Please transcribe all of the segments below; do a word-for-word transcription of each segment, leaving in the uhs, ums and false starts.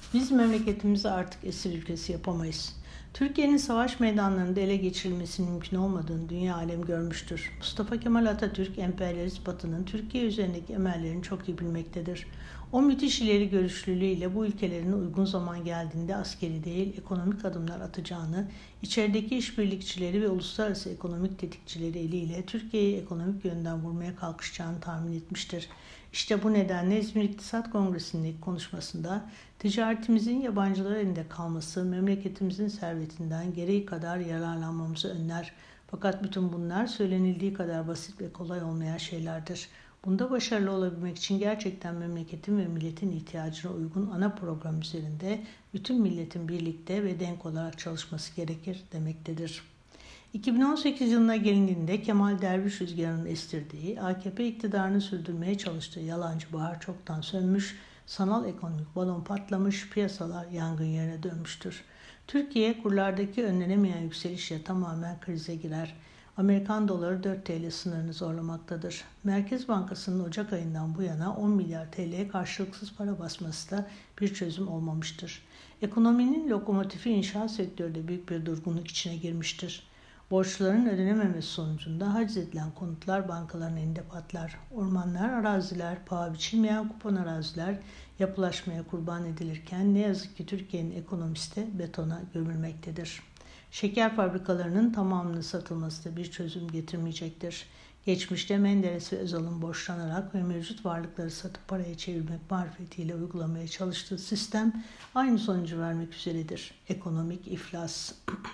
Biz memleketimizi artık esir ülkesi yapamayız. Türkiye'nin savaş meydanlarında ele geçirilmesinin mümkün olmadığını dünya alem görmüştür. Mustafa Kemal Atatürk, emperyalist Batı'nın Türkiye üzerindeki emellerini çok iyi bilmektedir. O müthiş ileri görüşlülüğüyle bu ülkelerin uygun zaman geldiğinde askeri değil, ekonomik adımlar atacağını, içerideki işbirlikçileri ve uluslararası ekonomik tetikçileri eliyle Türkiye'yi ekonomik yönden vurmaya kalkışacağını tahmin etmiştir. İşte bu nedenle İzmir İktisat Kongresi'ndeki konuşmasında ticaretimizin yabancılar elinde kalması memleketimizin servetinden gereği kadar yararlanmamızı önler. Fakat bütün bunlar söylenildiği kadar basit ve kolay olmayan şeylerdir. Bunda başarılı olabilmek için gerçekten memleketin ve milletin ihtiyacına uygun ana program üzerinde bütün milletin birlikte ve denk olarak çalışması gerekir demektedir. iki bin on sekiz yılına gelindiğinde Kemal Derviş rüzgarının estirdiği, A K P iktidarını sürdürmeye çalıştığı yalancı bahar çoktan sönmüş, sanal ekonomik balon patlamış, piyasalar yangın yerine dönmüştür. Türkiye kurlardaki önlenemeyen yükselişle tamamen krize girer. Amerikan doları dört TL sınırını zorlamaktadır. Merkez Bankası'nın Ocak ayından bu yana on milyar T L'ye karşılıksız para basması da bir çözüm olmamıştır. Ekonominin lokomotifi inşaat sektörü de büyük bir durgunluk içine girmiştir. Borçların ödenememesi sonucunda haciz edilen konutlar bankaların elinde patlar. Ormanlar, araziler, paha biçilmeyen kupon araziler yapılaşmaya kurban edilirken ne yazık ki Türkiye'nin ekonomisi de betona gömülmektedir. Şeker fabrikalarının tamamının satılması da bir çözüm getirmeyecektir. Geçmişte Menderes ve Özal'ın borçlanarak ve mevcut varlıkları satıp paraya çevirmek marifetiyle uygulamaya çalıştığı sistem aynı sonucu vermek üzeredir. Ekonomik iflas.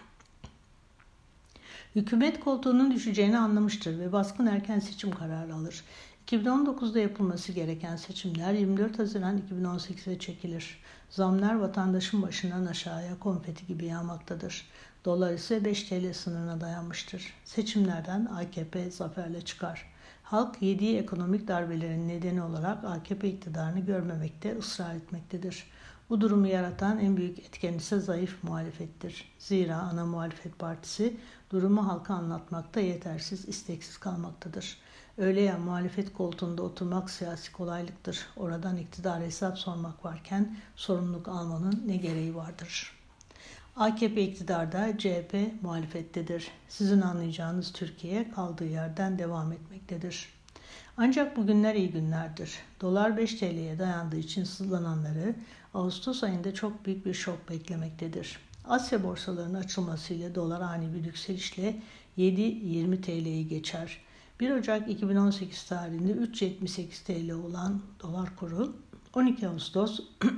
Hükümet koltuğunun düşeceğini anlamıştır ve baskın erken seçim kararı alır. iki bin on dokuzda yapılması gereken seçimler yirmi dört Haziran iki bin on sekize çekilir. Zamlar vatandaşın başından aşağıya konfeti gibi yağmaktadır. Dolar ise beş T L sınırına dayanmıştır. Seçimlerden A K P zaferle çıkar. Halk yediği ekonomik darbelerin nedeni olarak A K P iktidarını görmemekte ısrar etmektedir. Bu durumu yaratan en büyük etken ise zayıf muhalefettir. Zira ana muhalefet partisi durumu halka anlatmakta yetersiz, isteksiz kalmaktadır. Öyle ya muhalefet koltuğunda oturmak siyasi kolaylıktır. Oradan iktidara hesap sormak varken sorumluluk almanın ne gereği vardır? A K P iktidarda, C H P muhalefettedir. Sizin anlayacağınız Türkiye kaldığı yerden devam etmektedir. Ancak bugünler iyi günlerdir. Dolar beş T L'ye dayandığı için sızlananları Ağustos ayında çok büyük bir şok beklemektedir. Asya borsalarının açılmasıyla dolar ani bir yükselişle yedi yirmi T L'yi geçer. bir Ocak iki bin on sekiz tarihinde üç yetmiş sekiz T L olan dolar kuru on iki Ağustos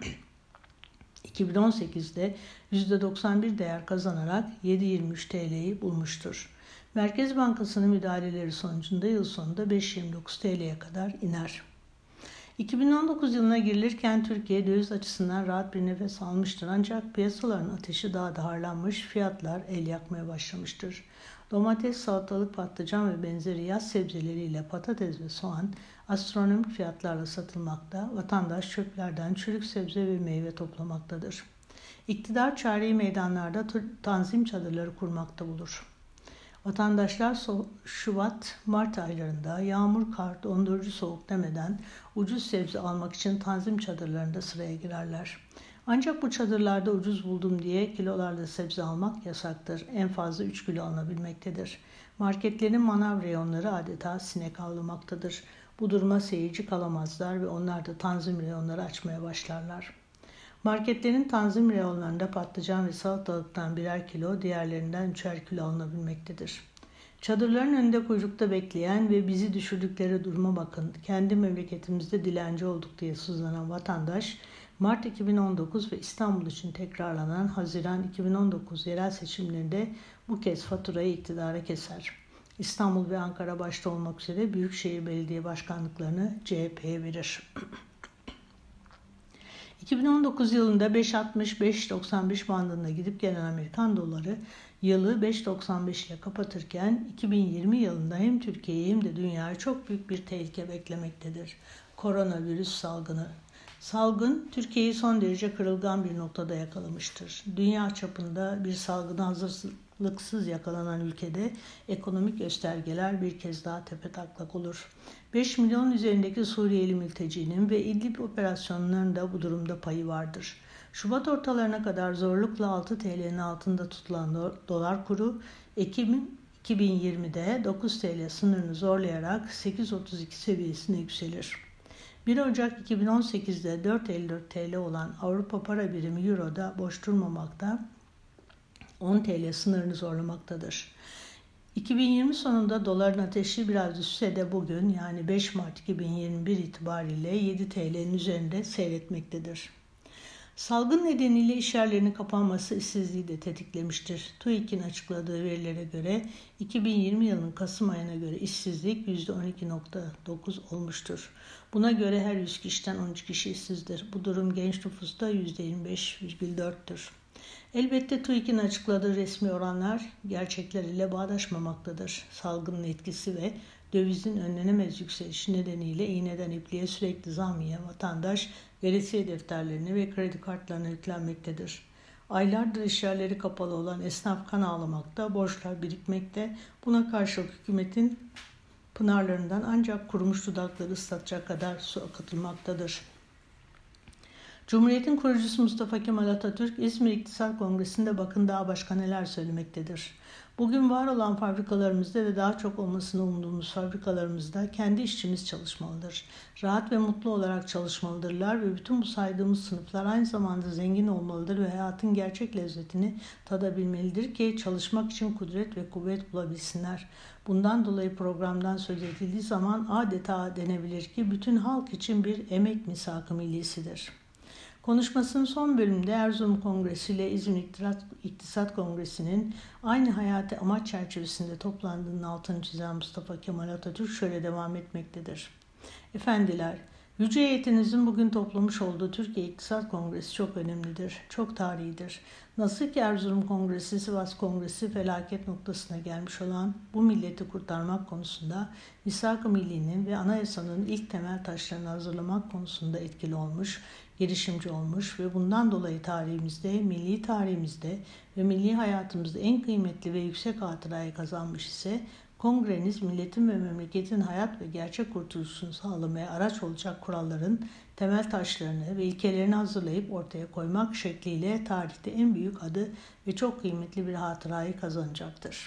iki bin on sekizde yüzde doksan bir değer kazanarak yedi yirmi üç T L'yi bulmuştur. Merkez Bankası'nın müdahaleleri sonucunda yıl sonunda beş yirmi dokuz T L'ye kadar iner. iki bin on dokuz yılına girilirken Türkiye döviz açısından rahat bir nefes almıştır ancak piyasaların ateşi daha da harlanmış, fiyatlar el yakmaya başlamıştır. Domates, salatalık, patlıcan ve benzeri yaz sebzeleriyle patates ve soğan astronomik fiyatlarla satılmakta, vatandaş çöplerden çürük sebze ve meyve toplamaktadır. İktidar çareyi meydanlarda tanzim çadırları kurmakta bulur. Vatandaşlar Şubat-Mart aylarında yağmur, kar, dondurucu soğuk demeden ucuz sebze almak için tanzim çadırlarında sıraya girerler. Ancak bu çadırlarda ucuz buldum diye kilolarda sebze almak yasaktır. En fazla üç kilo alınabilmektedir. Marketlerin manav reyonları adeta sinek avlamaktadır. Bu duruma seyirci kalamazlar ve onlar da tanzim reyonları açmaya başlarlar. Marketlerin tanzim reyonlarında patlıcan ve salatalıktan birer kilo, diğerlerinden üçer kilo alınabilmektedir. Çadırların önünde kuyrukta bekleyen ve bizi düşürdükleri duruma bakın, kendi memleketimizde dilenci olduk diye sızlanan vatandaş, Mart iki bin on dokuz ve İstanbul için tekrarlanan Haziran iki bin on dokuz yerel seçimlerinde bu kez faturayı iktidara keser. İstanbul ve Ankara başta olmak üzere Büyükşehir Belediye Başkanlıklarını C H P'ye verir. iki bin on dokuz yılında beş altmış beş doksan beş bandında gidip gelen Amerikan doları yılı beş doksan beş ile kapatırken iki bin yirmi yılında hem Türkiye'yi hem de dünyayı çok büyük bir tehlike beklemektedir. Koronavirüs salgını. Salgın Türkiye'yi son derece kırılgan bir noktada yakalamıştır. Dünya çapında bir salgına hazır Aralıksız yakalanan ülkede ekonomik göstergeler bir kez daha tepetaklak olur. beş milyon üzerindeki Suriyeli mültecinin ve İdlib operasyonlarının da bu durumda payı vardır. Şubat ortalarına kadar zorlukla altı T L'nin altında tutulan dolar kuru, Ekim iki bin yirmide dokuz T L sınırını zorlayarak sekiz virgül otuz iki seviyesine yükselir. bir Ocak iki bin on sekizde dört virgül elli dört T L olan Avrupa para birimi Euro'da boş durmamakta, on T L sınırını zorlamaktadır. iki bin yirmi sonunda doların ateşi biraz düşse de bugün yani beş Mart iki bin yirmi bir itibariyle yedi T L'nin üzerinde seyretmektedir. Salgın nedeniyle iş yerlerinin kapanması işsizliği de tetiklemiştir. TÜİK'in açıkladığı verilere göre iki bin yirmi yılının Kasım ayına göre işsizlik yüzde on iki virgül dokuz olmuştur. Buna göre her yüz kişiden on üç kişi işsizdir. Bu durum genç nüfusta yüzde yirmi beş virgül dörttür. Elbette TÜİK'in açıkladığı resmi oranlar gerçekler ile bağdaşmamaktadır. Salgının etkisi ve dövizin önlenemez yükselişi nedeniyle iğneden ipliğe sürekli zam yiyen vatandaş veresiye defterlerini ve kredi kartlarına yüklenmektedir. Aylardır işyerleri kapalı olan esnaf kan ağlamakta, borçlar birikmekte. Buna karşılık hükümetin pınarlarından ancak kurumuş dudakları ıslatacak kadar su akıtılmaktadır. Cumhuriyet'in kurucusu Mustafa Kemal Atatürk, İzmir İktisat Kongresi'nde bakın daha başka neler söylemektedir. Bugün var olan fabrikalarımızda ve daha çok olmasını umduğumuz fabrikalarımızda kendi işçimiz çalışmalıdır. Rahat ve mutlu olarak çalışmalıdırlar ve bütün bu saydığımız sınıflar aynı zamanda zengin olmalıdır ve hayatın gerçek lezzetini tadabilmelidir ki çalışmak için kudret ve kuvvet bulabilsinler. Bundan dolayı programdan söz edildiği zaman adeta denebilir ki bütün halk için bir emek misak-ı millisidir. Konuşmasının son bölümünde Erzurum Kongresi ile İzmir İktisat Kongresi'nin aynı hayati amaç çerçevesinde toplandığının altını çizen Mustafa Kemal Atatürk şöyle devam etmektedir. Efendiler, yüce heyetinizin bugün toplamış olduğu Türkiye İktisat Kongresi çok önemlidir, çok tarihidir. Nasıl ki Erzurum Kongresi, Sivas Kongresi felaket noktasına gelmiş olan bu milleti kurtarmak konusunda Misak-ı Milli'nin ve Anayasa'nın ilk temel taşlarını hazırlamak konusunda etkili olmuş, girişimci olmuş ve bundan dolayı tarihimizde, milli tarihimizde ve milli hayatımızda en kıymetli ve yüksek hatırayı kazanmış ise kongreniz milletin ve memleketin hayat ve gerçek kurtuluşunu sağlamaya araç olacak kuralların temel taşlarını ve ilkelerini hazırlayıp ortaya koymak şekliyle tarihte en büyük adı ve çok kıymetli bir hatırayı kazanacaktır.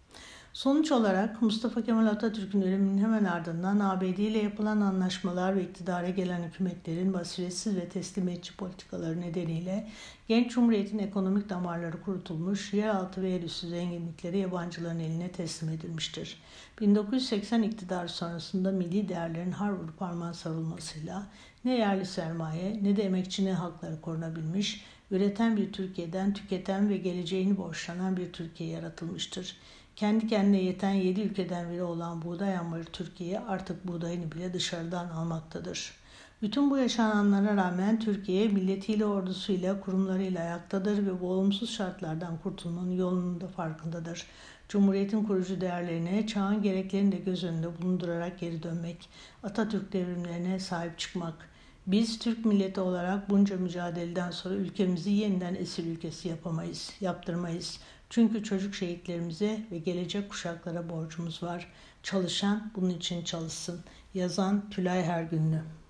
Sonuç olarak Mustafa Kemal Atatürk'ün ölümünün hemen ardından A B D ile yapılan anlaşmalar ve iktidara gelen hükümetlerin basiretsiz ve teslimiyetçi politikaları nedeniyle genç cumhuriyetin ekonomik damarları kurutulmuş, yeraltı ve yerüstü zenginlikleri yabancıların eline teslim edilmiştir. bin dokuz yüz seksen iktidarı sonrasında milli değerlerin har vurup parmağı sarılmasıyla ne yerli sermaye ne de emekçi ne halkları korunabilmiş, üreten bir Türkiye'den tüketen ve geleceğini borçlanan bir Türkiye yaratılmıştır. Kendi kendine yeten yedi ülkeden biri olan buğday ambarı Türkiye artık buğdayını bile dışarıdan almaktadır. Bütün bu yaşananlara rağmen Türkiye milletiyle, ordusuyla, kurumlarıyla ayaktadır ve bu olumsuz şartlardan kurtulmanın yolunun da farkındadır. Cumhuriyetin kurucu değerlerine, çağın gereklerini de göz önünde bulundurarak geri dönmek, Atatürk devrimlerine sahip çıkmak. Biz Türk milleti olarak bunca mücadeleden sonra ülkemizi yeniden esir ülkesi yapamayız, yaptırmayız. Çünkü çocuk şehitlerimize ve gelecek kuşaklara borcumuz var. Çalışan bunun için çalışsın. Yazan Tülay Hergünlü.